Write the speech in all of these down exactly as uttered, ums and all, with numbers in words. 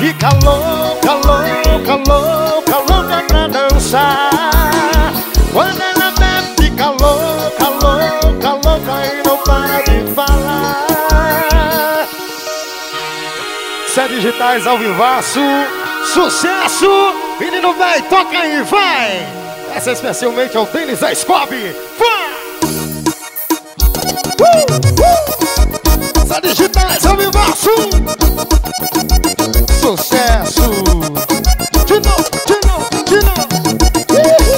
fica louca, louca, louca, louca pra dançar. Quando ela bebe fica louca, louca, louca e não para de falar. Cé Digitais ao vivaço, sucesso! Menino vai, toca aí, vai! Essa é especialmente ao Tênis da Scooby. Vai! Uh, uh! Cé Digitais ao vivaço! Sucesso! De novo, de novo, de novo! Uhul.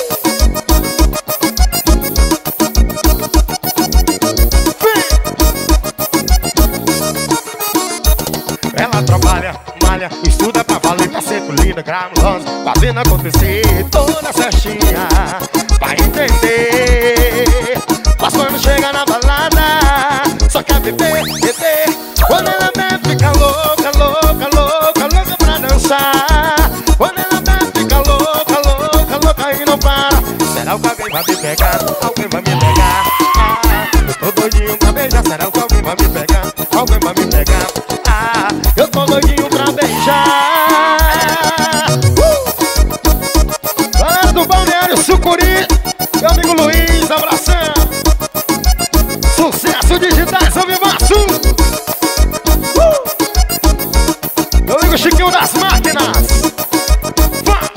Ela trabalha, malha, estuda pra valer, tá sempre linda, gramulosa, fazendo acontecer toda certinha. Vai entender, mas quando chega na balada só quer beber, beber. Quando ela bebe fica louca, louca, louca, louca pra dançar. Quando ela bebe fica louca, louca, louca e não para. Será que alguém vai me pegar? Alguém vai me pegar? Ah, eu tô doidinho pra beijar. Será que alguém vai me pegar? Alguém vai me pegar? Ah, eu tô doidinho pra beijar. uh! Galera do Balneário Sucuri, meu amigo Luiz, abração. Sucesso Digitais ao vivaço. uh! Meu amigo Chiquinho das Máquinas. Vá!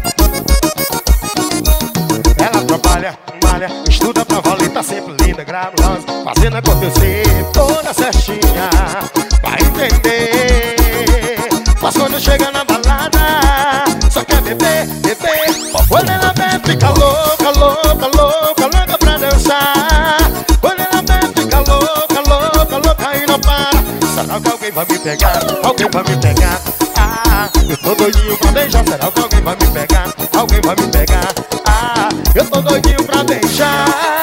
Ela trabalha, malha, estuda pra valer, tá sempre linda, gramulosa, fazendo acontecer toda certinha. Vai entender, mas quando chega na balada só quer beber, beber. Quando ela bebe fica louca, louca, louca, louca pra dançar. Quando ela bebe fica louca, louca, louca e não para. Será que alguém vai me pegar? Alguém vai me pegar? Ah, eu tô doidinho pra beijar. Será que alguém vai me pegar? Alguém vai me pegar? Ah, eu tô doidinho pra beijar.